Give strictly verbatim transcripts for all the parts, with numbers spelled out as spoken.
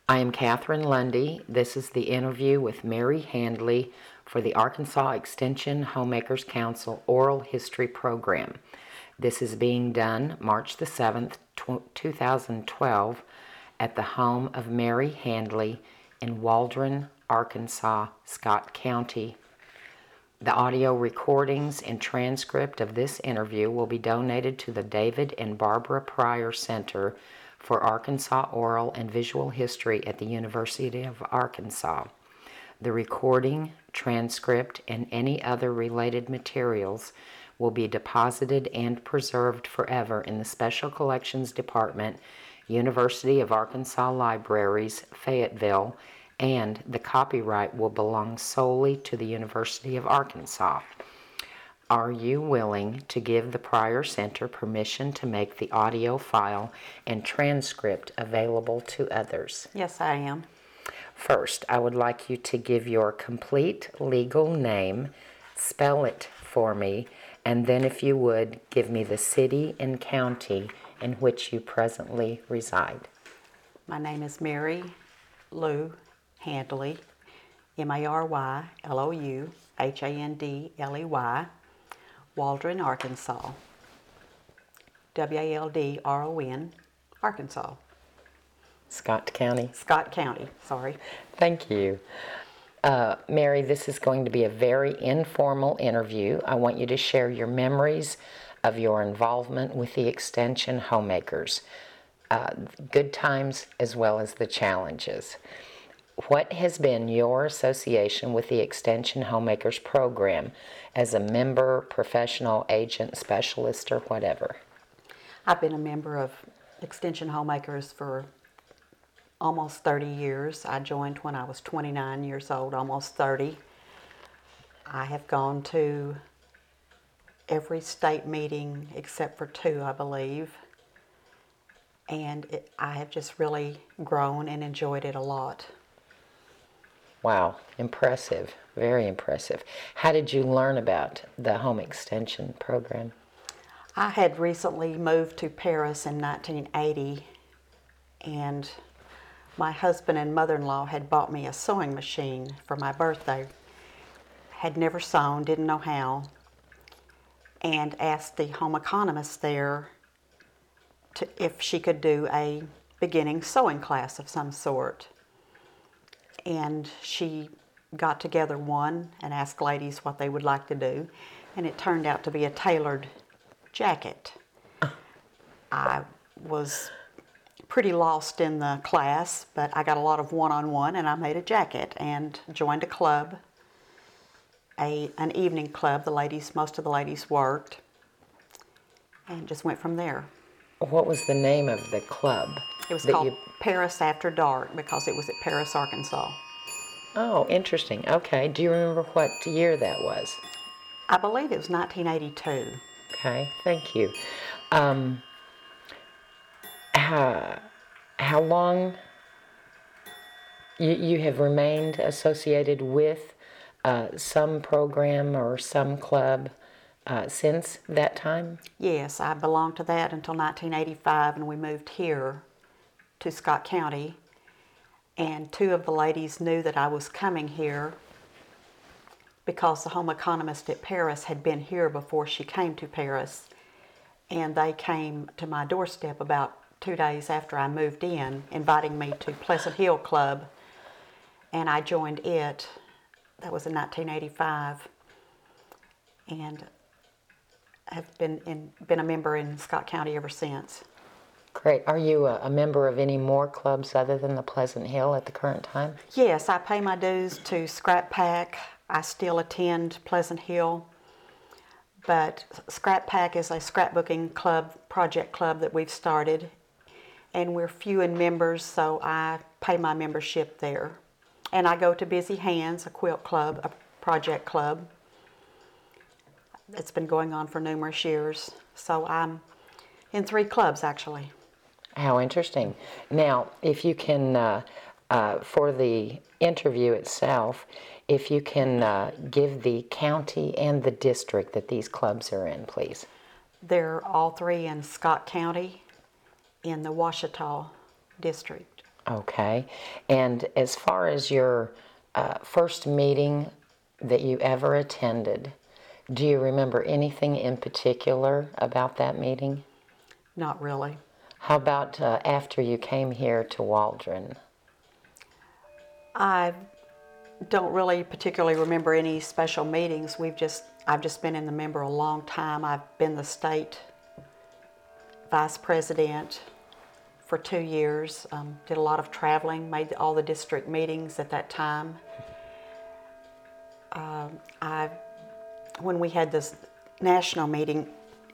I am Catherine Lundy. This is the interview with Mary Handley for the Arkansas Extension Homemakers Council Oral History Program. This is being done March the seventh, two thousand twelve at the home of Mary Handley in Waldron, Arkansas, Scott County. The audio recordings and transcript of this interview will be donated to the David and Barbara Pryor Center for Arkansas Oral and Visual History at the University of Arkansas. The recording, transcript, and any other related materials will be deposited and preserved forever in the Special Collections Department, University of Arkansas Libraries, Fayetteville, and the copyright will belong solely to the University of Arkansas. Are you willing to give the Pryor Center permission to make the audio file and transcript available to others? Yes, I am. First, I would like you to give your complete legal name, spell it for me, and then if you would, give me the city and county in which you presently reside. My name is Mary Lou Handley, M A R Y L O U H A N D L E Y, Waldron, Arkansas, W A L D R O N, Arkansas. Scott County. Scott County, sorry. Thank you. Uh, Mary, this is going to be a very informal interview. I want you to share your memories of your involvement with the Extension Homemakers, uh, good times as well as the challenges. What has been your association with the Extension Homemakers program as a member, professional, agent, specialist, or whatever? I've been a member of Extension Homemakers for almost thirty years. I joined when I was twenty-nine years old, almost thirty. I have gone to every state meeting except for two, I believe. And it, I have just really grown and enjoyed it a lot. Wow, impressive, very impressive. How did you learn about the home extension program? I had recently moved to Paris in nineteen eighty, and my husband and mother-in-law had bought me a sewing machine for my birthday. Had never sewn, didn't know how, and asked the home economist there to, if she could do a beginning sewing class of some sort. And she got together one and asked ladies what they would like to do, and it turned out to be a tailored jacket. I was pretty lost in the class, but I got a lot of one-on-one, and I made a jacket and joined a club, a an evening club. The ladies, most of the ladies worked, and just went from there. What was the name of the club? It was that called you... Paris After Dark because it was at Paris, Arkansas. Oh, interesting. Okay. Do you remember what year that was? I believe it was nineteen eighty-two. Okay, thank you. Um, how, how long you, you have remained associated with uh, some program or some club uh, since that time? Yes, I belonged to that until nineteen eighty-five, and we moved here to Scott County. And two of the ladies knew that I was coming here because the home economist at Paris had been here before she came to Paris. And they came to my doorstep about two days after I moved in, inviting me to Pleasant Hill Club. And I joined it. That was in nineteen eighty-five. And have been in, been a member in Scott County ever since. Great. Are you a, a member of any more clubs other than the Pleasant Hill at the current time? Yes, I pay my dues to Scrap Pack. I still attend Pleasant Hill. But Scrap Pack is a scrapbooking club, project club that we've started. And we're few in members, so I pay my membership there. And I go to Busy Hands, a quilt club, a project club. It's been going on for numerous years. So I'm in three clubs, actually. How interesting. Now, if you can, uh, uh, for the interview itself, if you can uh, give the county and the district that these clubs are in, please. They're all three in Scott County in the Ouachita district. Okay. And as far as your uh, first meeting that you ever attended, do you remember anything in particular about that meeting? Not really. How about uh, after you came here to Waldron? I don't really particularly remember any special meetings. We've just, I've just been in the member a long time. I've been the state vice president for two years. Um, did a lot of traveling, made all the district meetings at that time. Um, I, when we had this national meeting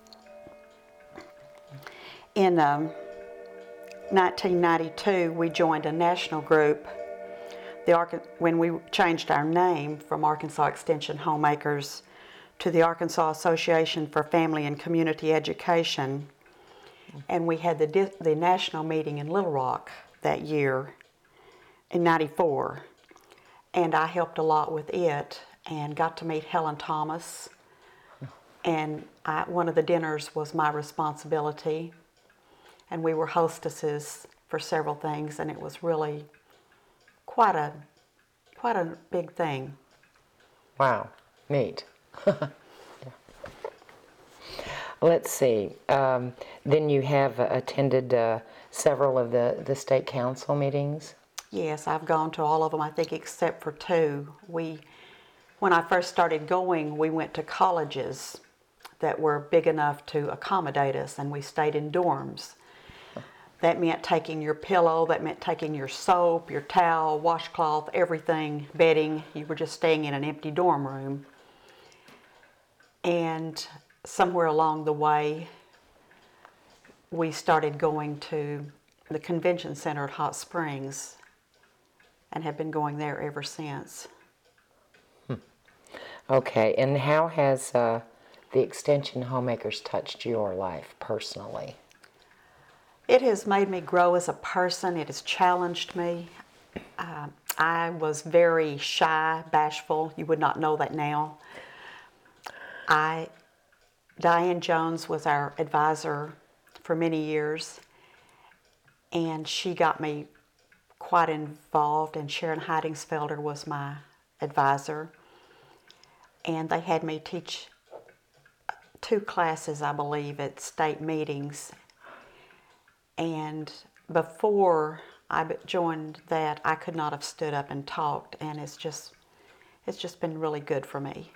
in um, nineteen ninety-two, we joined a national group. The, when we changed our name from Arkansas Extension Homemakers to the Arkansas Association for Family and Community Education, and we had the, the national meeting in Little Rock that year in ninety-four, and I helped a lot with it and got to meet Helen Thomas, and I, one of the dinners was my responsibility, and we were hostesses for several things, and it was really quite a quite a big thing. Wow, neat. Let's see. Um, then you have attended uh, several of the, the state council meetings? Yes, I've gone to all of them, I think, except for two. We, when I first started going, we went to colleges that were big enough to accommodate us, and we stayed in dorms. That meant taking your pillow, that meant taking your soap, your towel, washcloth, everything, bedding. You were just staying in an empty dorm room. And somewhere along the way, we started going to the convention center at Hot Springs and have been going there ever since. Hmm. Okay, and how has uh, the Extension Homemakers touched your life personally? It has made me grow as a person. It has challenged me. Uh, I was very shy, bashful. You would not know that now. I, Diane Jones was our advisor for many years, and she got me quite involved, and Sharon Heidingsfelder was my advisor. And they had me teach two classes, I believe, at state meetings. And before I joined that, I could not have stood up and talked, and it's just, it's just been really good for me.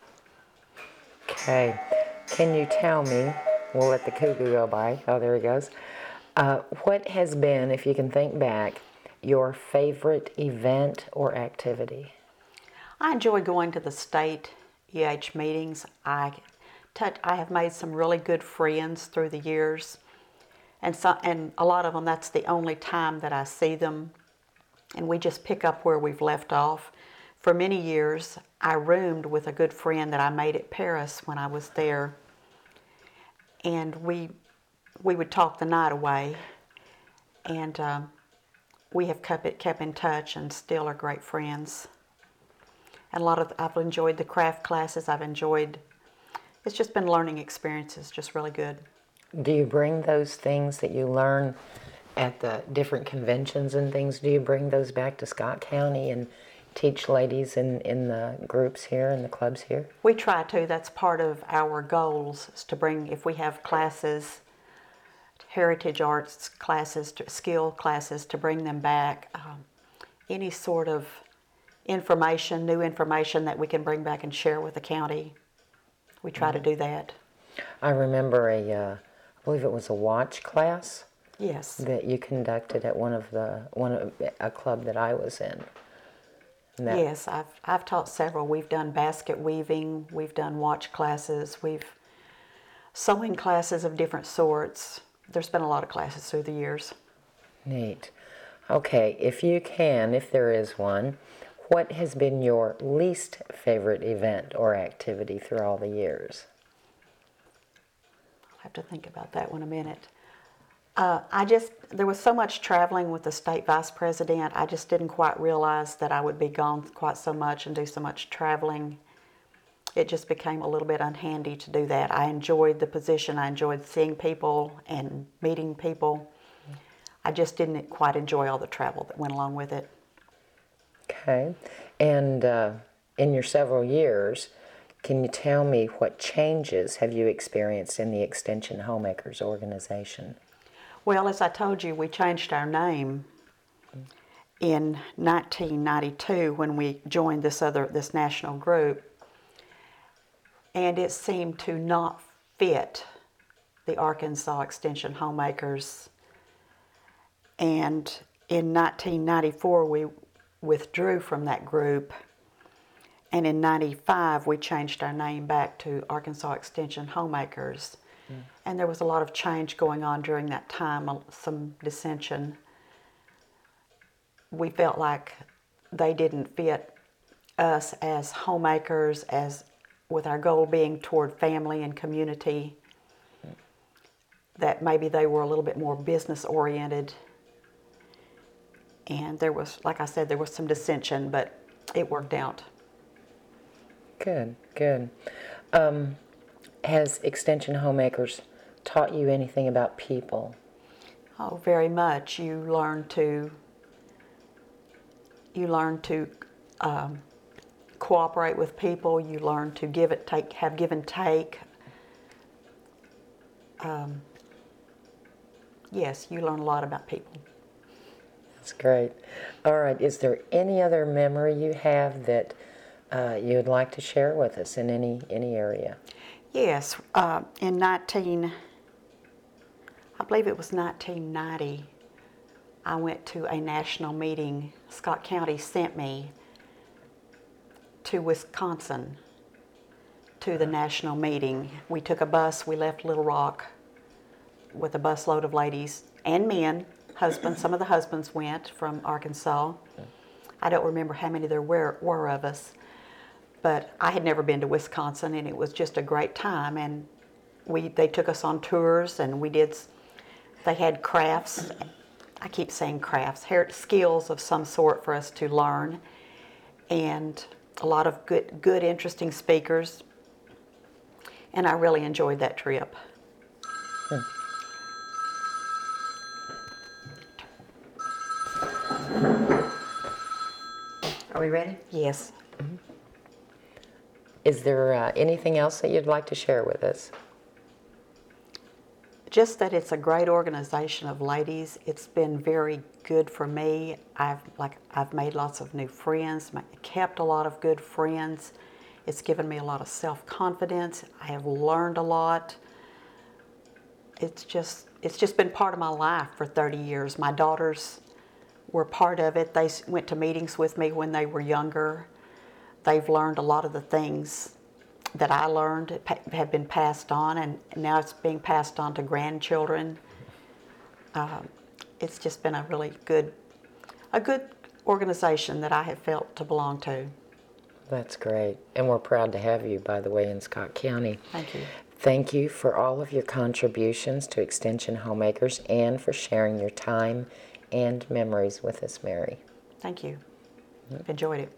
Okay, can you tell me, we'll let the cuckoo go by, oh there he goes, uh, what has been, if you can think back, your favorite event or activity? I enjoy going to the state E H meetings. I, I have made some really good friends through the years. And, so, and a lot of them, that's the only time that I see them. And we just pick up where we've left off. For many years, I roomed with a good friend that I made at Paris when I was there. And we, we would talk the night away. And um, we have kept, kept in touch and still are great friends. And a lot of, I've enjoyed the craft classes. I've enjoyed, it's just been learning experiences, just really good. Do you bring those things that you learn at the different conventions and things, do you bring those back to Scott County and teach ladies in, in the groups here, in the clubs here? We try to. That's part of our goals, is to bring, if we have classes, heritage arts classes, skill classes, to bring them back. Um, any sort of information, new information that we can bring back and share with the county. We try mm-hmm. to do that. I remember a, uh, I believe it was a watch class. Yes. That you conducted at one of the, one of, a club that I was in. That, yes, I've, I've taught several. We've done basket weaving, we've done watch classes, we've sewing classes of different sorts. There's been a lot of classes through the years. Neat. Okay, if you can, if there is one, what has been your least favorite event or activity through all the years? I'll have to think about that one a minute. Uh, I just, there was so much traveling with the state vice president, I just didn't quite realize that I would be gone quite so much and do so much traveling. It just became a little bit unhandy to do that. I enjoyed the position, I enjoyed seeing people and meeting people. I just didn't quite enjoy all the travel that went along with it. Okay. And uh, in your several years, can you tell me what changes have you experienced in the Extension Homemakers organization? Well, as I told you, we changed our name in nineteen ninety-two when we joined this other this national group, and it seemed to not fit the Arkansas Extension Homemakers. And in nineteen ninety-four, we withdrew from that group, and in ninety-five, we changed our name back to Arkansas Extension Homemakers. Mm. And there was a lot of change going on during that time, some dissension. We felt like they didn't fit us as homemakers, as with our goal being toward family and community, that maybe they were a little bit more business oriented. And there was, like I said, there was some dissension, but it worked out. Good, good. Um, has Extension Homemakers taught you anything about people? Oh, very much. You learn to you learn to um, cooperate with people. You learn to give it, take, have give and take. Um, yes, you learn a lot about people. That's great. All right. Is there any other memory you have that uh, you would like to share with us in any any area? Yes. Uh, in nineteen, I believe it was nineteen ninety, I went to a national meeting. Scott County sent me to Wisconsin to the national meeting. We took a bus. We left Little Rock with a busload of ladies and men. Husbands, some of the husbands went from Arkansas. I don't remember how many there were, were of us, but I had never been to Wisconsin, and it was just a great time. And we they took us on tours, and we did. They had crafts. I keep saying crafts, hair skills of some sort for us to learn, and a lot of good, good, interesting speakers. And I really enjoyed that trip. Hmm. Are we ready? Yes. Mm-hmm. Is there uh, anything else that you'd like to share with us? Just that it's a great organization of ladies. It's been very good for me. I've like I've made lots of new friends, kept a lot of good friends. It's given me a lot of self-confidence. I have learned a lot. It's just it's just been part of my life for thirty years. My daughters were part of it. They went to meetings with me when they were younger. They've learned a lot of the things that I learned have been passed on, and now it's being passed on to grandchildren. Uh, it's just been a really good, a good organization that I have felt to belong to. That's great. And we're proud to have you, by the way, in Scott County. Thank you. Thank you for all of your contributions to Extension Homemakers and for sharing your time and memories with us, Mary. Thank you. I've enjoyed it.